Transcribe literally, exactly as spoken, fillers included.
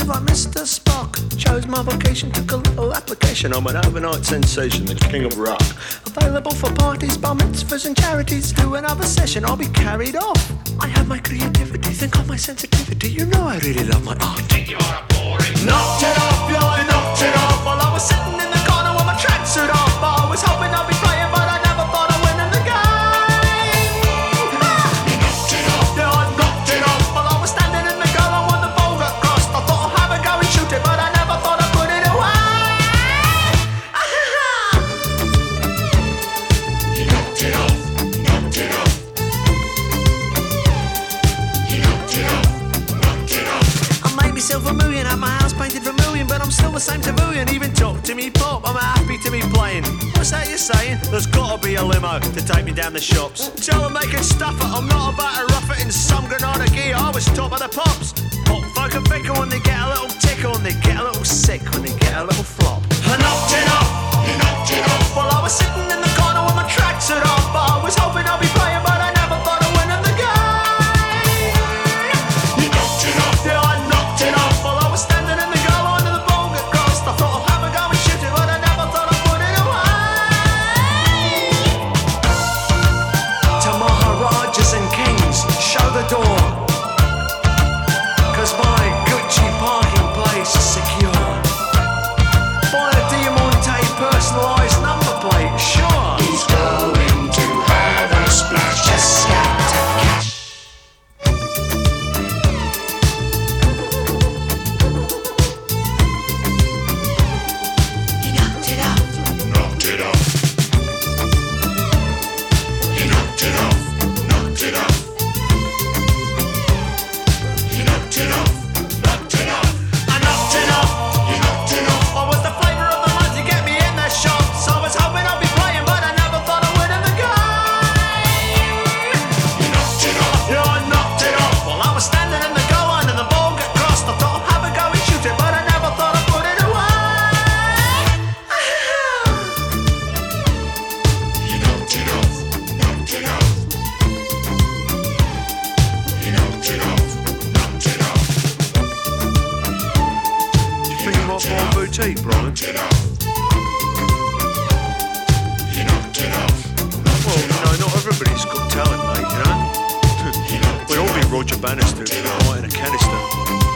like Mister Spock. Chose my vocation, took a little application. I'm an overnight sensation, the king of rock. Available for parties, bar mitzvahs and charities. Do another session, I'll be carried off. I have my creativity, think of my sensitivity. You know I really love my art. Think you're a boring. Knocked it off, yeah, I knocked it off. While I was sitting in the corner with my tracksuit off. But I was hoping I'd be playing, but I never thought I'd win in the game. Ah! You knocked it off. Yeah, I knocked it off. While I was standing in the goal and when the ball got crossed, I thought I'd have a go and shoot it, but I never thought I'd put it away. You knocked it off. Knocked it off. You knocked it off. Knocked it off. I made myself a million, had my house painted vermilion, but I'm still the same civilian. Even talk to me pop, I'm happy to be playing. What's that you're saying? There's gotta be a limo to take me down the shops. Tell them they can stuff it, I'm not about to rough it in some Granada gear. I was top of the pops. Pop folk are fickle when they get a little tickle, and they get a little sick when they get a little flop. I knocked it off. You knocked it off. While I was sitting in the corner with my tracksuit off, but I was hoping I'd be playing, but I never thought I'd win in the game. You knocked it off. Yeah, I knocked it off. While I was standing in the goal under the ball got crossed, I thought I'd have a go and shoot it, but I never thought I'd put it away. To Maharajas and kings, show the door, 'cause my Gucci parking place is secure. Buy a Diamante personalised number plate, sure. He's going to have a splash. Just scat cash. You knocked it off. Knocked it off. You knocked it off. Knocked it off. You knocked it off. Knocked it off. I knocked it off. You knocked it off. I was the flavour of the month to get me in the shops. I was hoping I'd be playing, but I never thought I would in the game. You knocked it off. Yeah, I knocked it off. While I was standing in the goal and the ball got crossed, I thought I'd have a go and shoot it, but I never thought I'd put it away. You knocked it off. Knocked it off. You knocked it off. Knocked it off. Do you think you might buy a boutique, Brian? Knocked it off. You knocked it off. Well, you know, not everybody's got talent, mate, you know? You knocked We'd it all off. be Roger Bannister if we were in a canister.